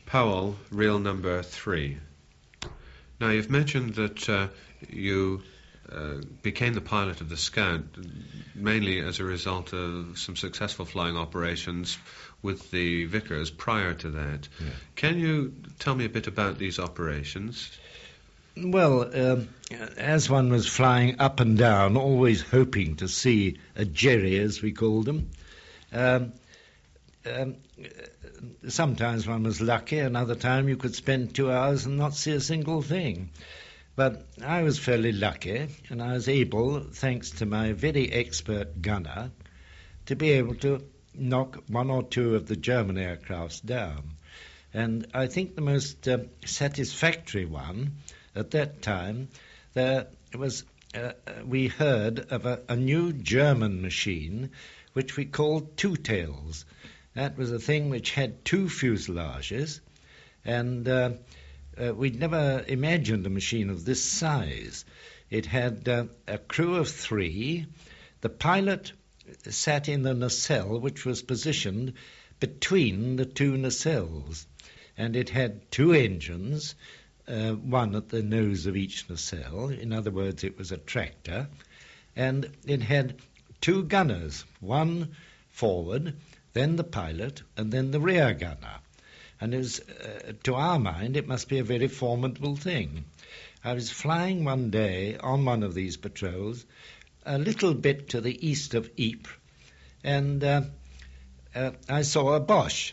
Powell, reel number 3. Now, you've mentioned that you became the pilot of the Scout mainly as a result of some successful flying operations with the Vickers prior to that. Yeah. Can you tell me a bit about these operations? Well, as one was flying up and down, always hoping to see a jerry, as we called them, sometimes one was lucky, another time you could spend 2 hours and not see a single thing. But I was fairly lucky, and I was able, thanks to my very expert gunner, to be able to knock one or two of the German aircrafts down. And I think the most satisfactory one at that time, there was we heard of a new German machine which we called Two Tails. That was a thing which had 2 fuselages, and we'd never imagined a machine of this size. It had a crew of 3. The pilot sat in a nacelle which was positioned between the 2 nacelles, and it had 2 engines, one at the nose of each nacelle. In other words, it was a tractor, and it had 2 gunners, one forward, then the pilot, and then the rear gunner. And it was, to our mind, it must be a very formidable thing. I was flying one day on one of these patrols, a little bit to the east of Ypres, and I saw a Boche,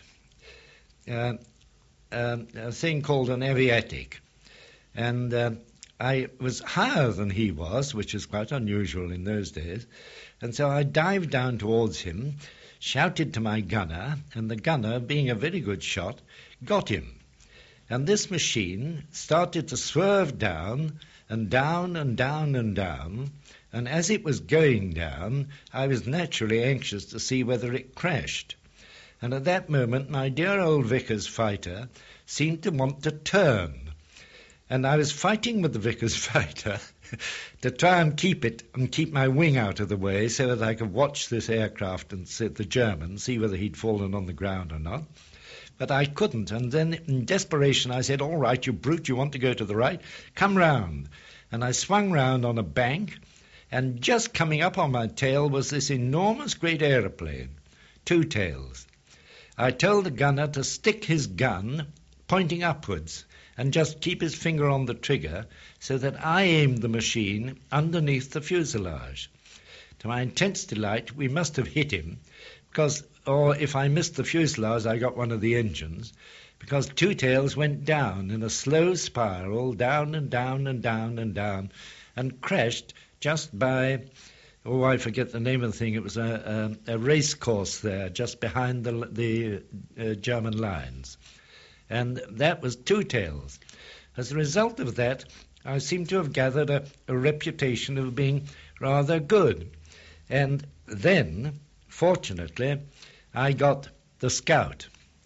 a thing called an aviatic. And I was higher than he was, which is quite unusual in those days, and so I dived down towards him, shouted to my gunner, and the gunner, being a very good shot, got him. And this machine started to swerve down and down and down and down, and as it was going down, I was naturally anxious to see whether it crashed. And at that moment, my dear old Vickers fighter seemed to want to turn. And I was fighting with the Vickers fighter to try and keep my wing out of the way so that I could watch this aircraft and see the German, see whether he'd fallen on the ground or not. But I couldn't, and then in desperation I said, "All right, you brute, you want to go to the right? Come round." And I swung round on a bank, and just coming up on my tail was this enormous great aeroplane, Two Tails. I told the gunner to stick his gun pointing upwards and just keep his finger on the trigger so that I aimed the machine underneath the fuselage. To my intense delight, we must have hit him, or if I missed the fuselage, I got one of the engines, because Two Tails went down in a slow spiral, down and down and down and down, and crashed just by, I forget the name of the thing, it was a race course there, just behind the German lines. And that was Two Tails. As a result of that, I seem to have gathered a reputation of being rather good. And then, fortunately, I got the Scout.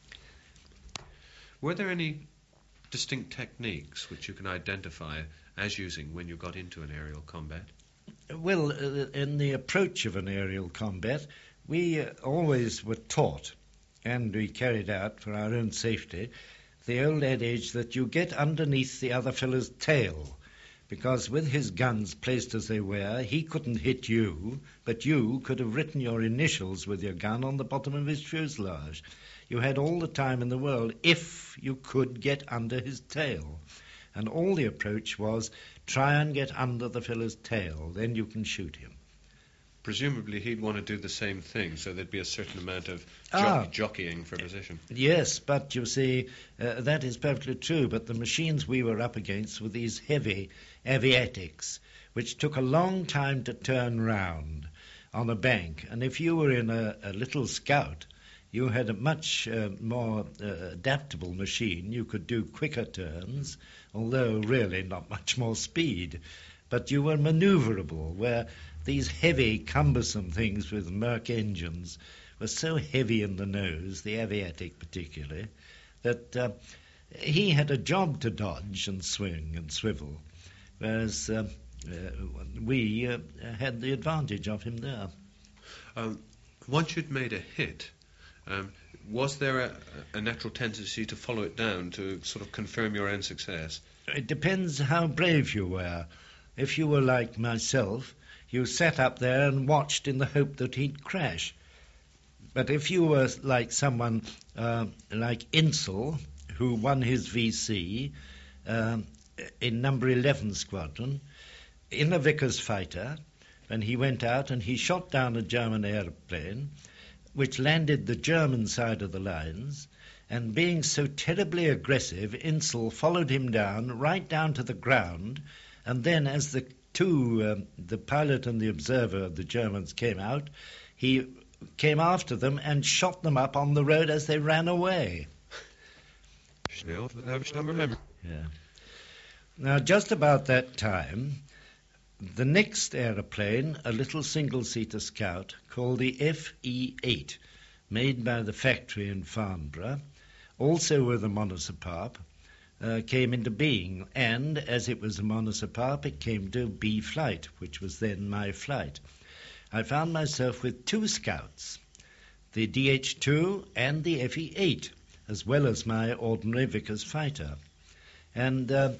Were there any distinct techniques which you can identify as using when you got into an aerial combat? Well, in the approach of an aerial combat, we always were taught, and we carried out for our own safety, the old adage that you get underneath the other fellow's tail, because with his guns placed as they were, he couldn't hit you, but you could have written your initials with your gun on the bottom of his fuselage. You had all the time in the world if you could get under his tail. And all the approach was, try and get under the fellow's tail, then you can shoot him. Presumably he'd want to do the same thing, so there'd be a certain amount of jockeying for position. Yes, but you see, that is perfectly true, but the machines we were up against were these heavy aviatics, which took a long time to turn round on a bank. And if you were in a little Scout, you had a much more adaptable machine. You could do quicker turns, although really not much more speed. But you were maneuverable, where these heavy, cumbersome things with Merc engines were so heavy in the nose, the aviatic particularly, that he had a job to dodge and swing and swivel, whereas we had the advantage of him there. Once you'd made a hit, Was there a natural tendency to follow it down, to sort of confirm your own success? It depends how brave you were. If you were like myself, you sat up there and watched in the hope that he'd crash. But if you were like someone like Insull, who won his VC in number 11 Squadron, in a Vickers fighter, when he went out and he shot down a German aeroplane, which landed the German side of the lines, and being so terribly aggressive, Insull followed him down, right down to the ground, and then as the pilot and the observer of the Germans came out, he came after them and shot them up on the road as they ran away. Yeah. Now, just about that time, the next aeroplane, a little single-seater Scout called the FE-8, made by the factory in Farnborough, also with a monosoparp, came into being, and as it was a monosoparp, it came to B flight, which was then my flight. I found myself with two Scouts, the DH-2 and the FE-8, as well as my ordinary Vickers fighter. And the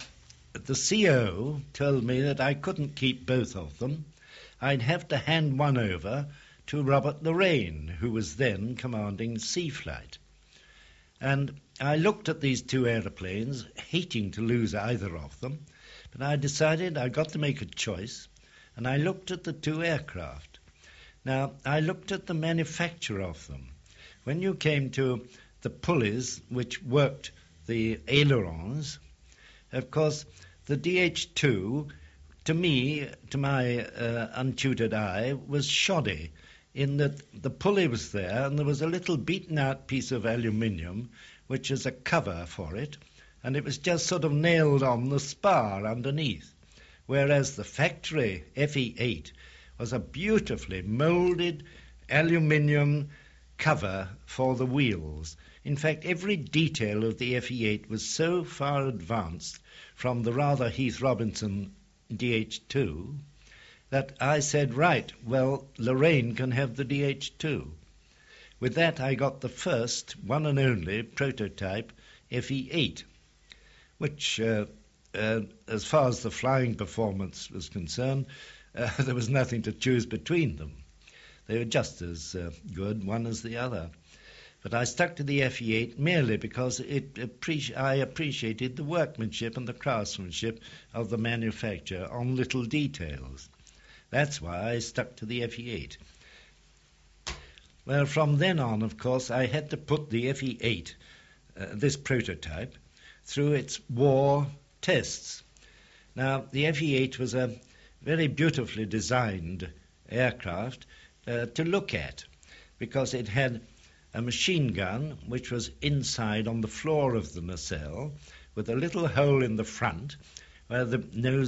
CO told me that I couldn't keep both of them. I'd have to hand one over to Robert Lorraine, who was then commanding Sea Flight. And I looked at these two aeroplanes, hating to lose either of them, but I decided I got to make a choice, and I looked at the two aircraft. Now, I looked at the manufacture of them. When you came to the pulleys which worked the ailerons, of course, the DH-2, to me, to my untutored eye, was shoddy, in that the pulley was there and there was a little beaten-out piece of aluminium which is a cover for it, and it was just sort of nailed on the spar underneath, whereas the factory FE-8 was a beautifully moulded aluminium cover for the wheels. In fact, every detail of the FE-8 was so far advanced from the rather Heath Robinson DH-2 that I said, right, well, Lorraine can have the DH-2. With that, I got the first, one and only, prototype FE-8, which, as far as the flying performance was concerned, there was nothing to choose between them. They were just as good, one as the other. But I stuck to the FE-8 merely because I appreciated the workmanship and the craftsmanship of the manufacturer on little details. That's why I stuck to the FE-8. Well, from then on, of course, I had to put the FE-8, this prototype, through its war tests. Now, the FE-8 was a very beautifully designed aircraft to look at, because it had a machine gun which was inside on the floor of the nacelle with a little hole in the front where the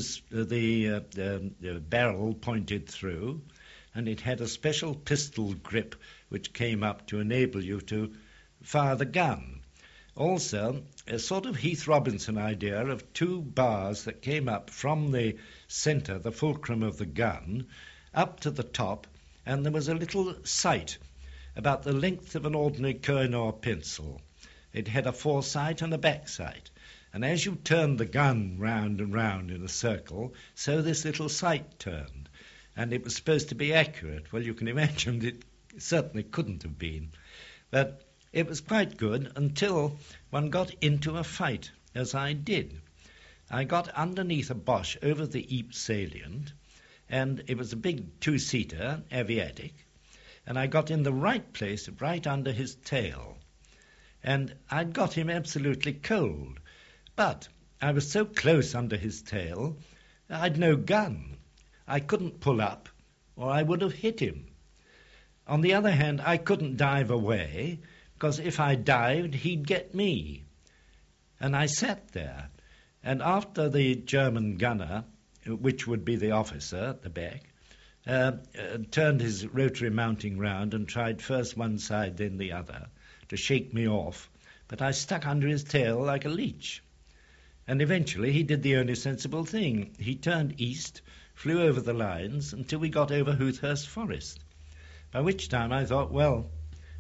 barrel pointed through, and it had a special pistol grip which came up to enable you to fire the gun. Also, a sort of Heath Robinson idea of two bars that came up from the centre, the fulcrum of the gun, up to the top, and there was a little sight about the length of an ordinary Koh-i-Noor pencil. It had a foresight and a backsight, and as you turned the gun round and round in a circle, so this little sight turned, and it was supposed to be accurate. Well, you can imagine it certainly couldn't have been, but it was quite good until one got into a fight, as I did. I got underneath a Boche over the Ypres salient, and it was a big two-seater, aviatic, and I got in the right place, right under his tail. And I'd got him absolutely cold. But I was so close under his tail, I'd no gun. I couldn't pull up, or I would have hit him. On the other hand, I couldn't dive away, because if I dived, he'd get me. And I sat there, and after the German gunner, which would be the officer at the back, turned his rotary mounting round and tried first one side, then the other, to shake me off, but I stuck under his tail like a leech. And eventually he did the only sensible thing. He turned east, flew over the lines until we got over Hoothurst Forest, by which time I thought, well,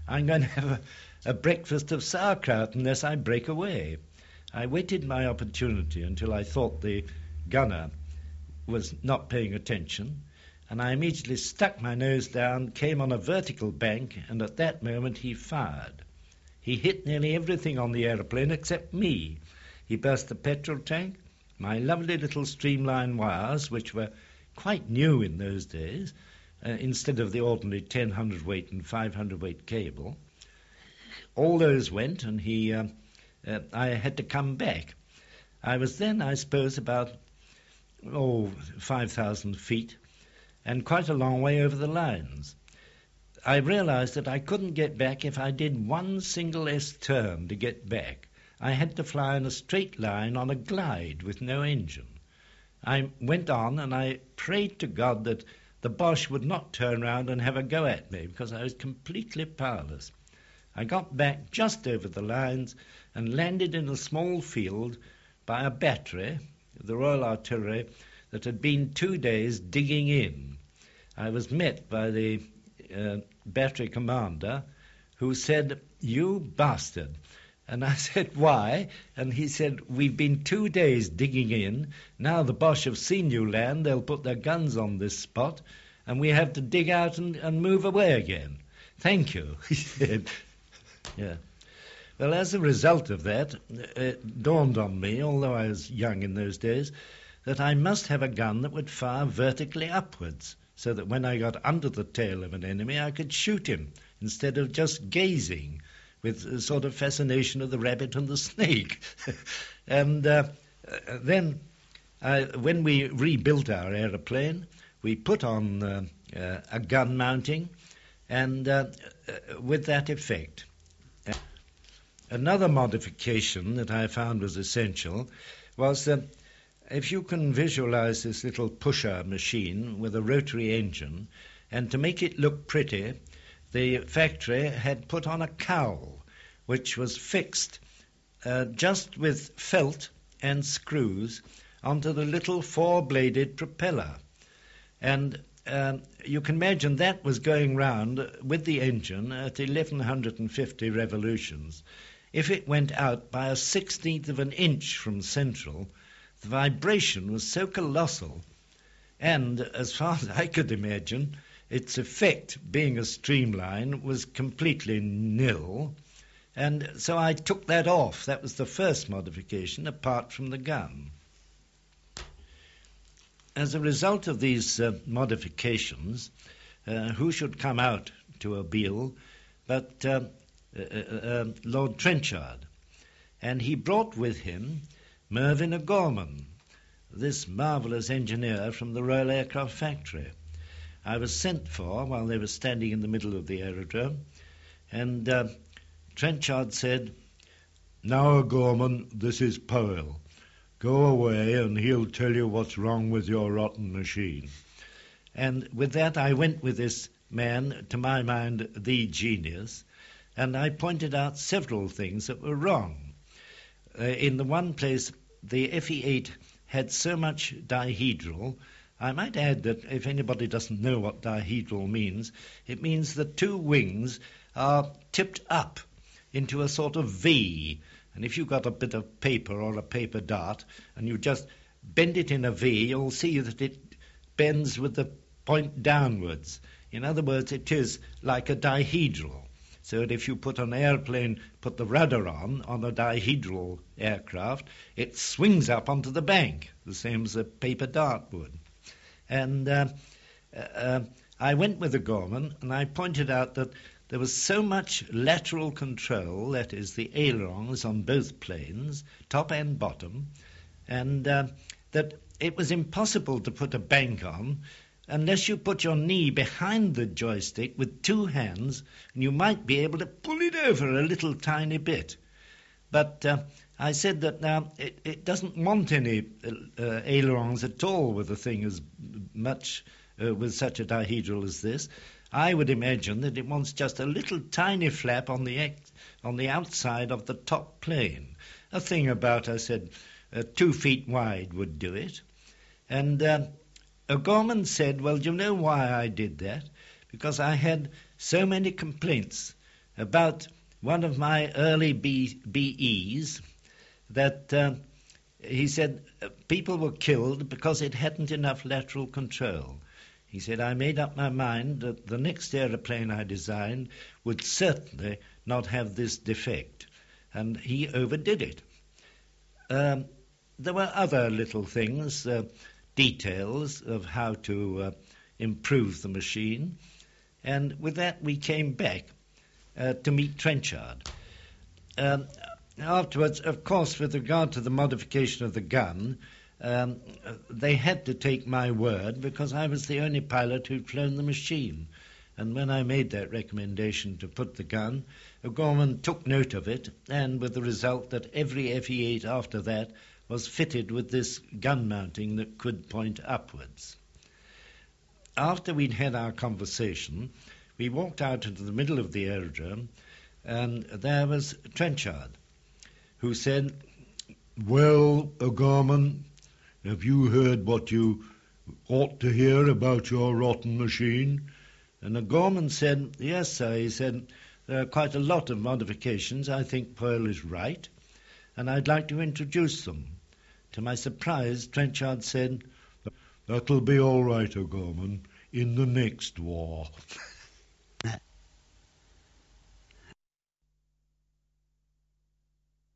I'm going to have a breakfast of sauerkraut unless I break away. I waited my opportunity until I thought the gunner was not paying attention, and I immediately stuck my nose down, came on a vertical bank, and at that moment he fired. He hit nearly everything on the aeroplane except me. He burst the petrol tank, my lovely little streamline wires, which were quite new in those days, instead of the ordinary 10 weight and 500 weight cable. All those went, and I had to come back. I was then, I suppose, about 5,000 feet, and quite a long way over the lines. I realized that I couldn't get back if I did one single S-turn to get back. I had to fly in a straight line on a glide with no engine. I went on, and I prayed to God that the Boche would not turn round and have a go at me, because I was completely powerless. I got back just over the lines and landed in a small field by a battery, the Royal Artillery, that had been 2 days digging in. I was met by the battery commander, who said, "You bastard." And I said, "Why?" And he said, "We've been 2 days digging in. Now the Boche have seen you land, they'll put their guns on this spot, and we have to dig out and move away again. Thank you," he said. Yeah. Well, as a result of that, it dawned on me, although I was young in those days, that I must have a gun that would fire vertically upwards, so that when I got under the tail of an enemy, I could shoot him, instead of just gazing with a sort of fascination of the rabbit and the snake. And then, when we rebuilt our aeroplane, we put on a gun mounting, and with that effect. Another modification that I found was essential was that if you can visualize this little pusher machine with a rotary engine, and to make it look pretty, the factory had put on a cowl which was fixed just with felt and screws onto the little four-bladed propeller. And you can imagine that was going round with the engine at 1150 revolutions. If it went out by a 16th of an inch from central, the vibration was so colossal, and as far as I could imagine, its effect, being a streamline, was completely nil, and so I took that off. That was the first modification, apart from the gun. As a result of these modifications, who should come out to Abeel but Lord Trenchard, and he brought with him Mervyn O'Gorman, this marvellous engineer from the Royal Aircraft Factory. I was sent for while they were standing in the middle of the aerodrome, and Trenchard said, "Now, O'Gorman, this is Powell. Go away and he'll tell you what's wrong with your rotten machine." And with that I went with this man, to my mind, the genius, and I pointed out several things that were wrong. In the one place, the FE8 had so much dihedral. I might add that if anybody doesn't know what dihedral means, it means the two wings are tipped up into a sort of V. And if you've got a bit of paper or a paper dart and you just bend it in a V, you'll see that it bends with the point downwards. In other words, it is like a dihedral. So that if you put an airplane, put the rudder on a dihedral aircraft, it swings up onto the bank, the same as a paper dart would. And I went with the Gorman, and I pointed out that there was so much lateral control, that is, the ailerons on both planes, top and bottom, and that it was impossible to put a bank on unless you put your knee behind the joystick with two hands, and you might be able to pull it over a little tiny bit. But I said that now it doesn't want any ailerons at all with a thing as much with such a dihedral as this. I would imagine that it wants just a little tiny flap on the outside of the top plane. A thing about, I said, 2 feet wide would do it. And O'Gorman said, "Well, do you know why I did that? Because I had so many complaints about one of my early BEs that he said people were killed because it hadn't enough lateral control. He said, I made up my mind that the next aeroplane I designed would certainly not have this defect. And he overdid it. There were other little things, details of how to improve the machine. And with that, we came back to meet Trenchard. Afterwards, of course, with regard to the modification of the gun, they had to take my word because I was the only pilot who'd flown the machine. And when I made that recommendation to put the gun, O'Gorman took note of it, and with the result that every FE-8 after that was fitted with this gun mounting that could point upwards. After we'd had our conversation, we walked out into the middle of the aerodrome, and there was Trenchard, who said, "Well, O'Gorman, have you heard what you ought to hear about your rotten machine?" And O'Gorman said, "Yes, sir." He said, "There are quite a lot of modifications. I think Pearl is right, and I'd like to introduce them." To my surprise, Trenchard said, "That'll be all right, O'Gorman, in the next war."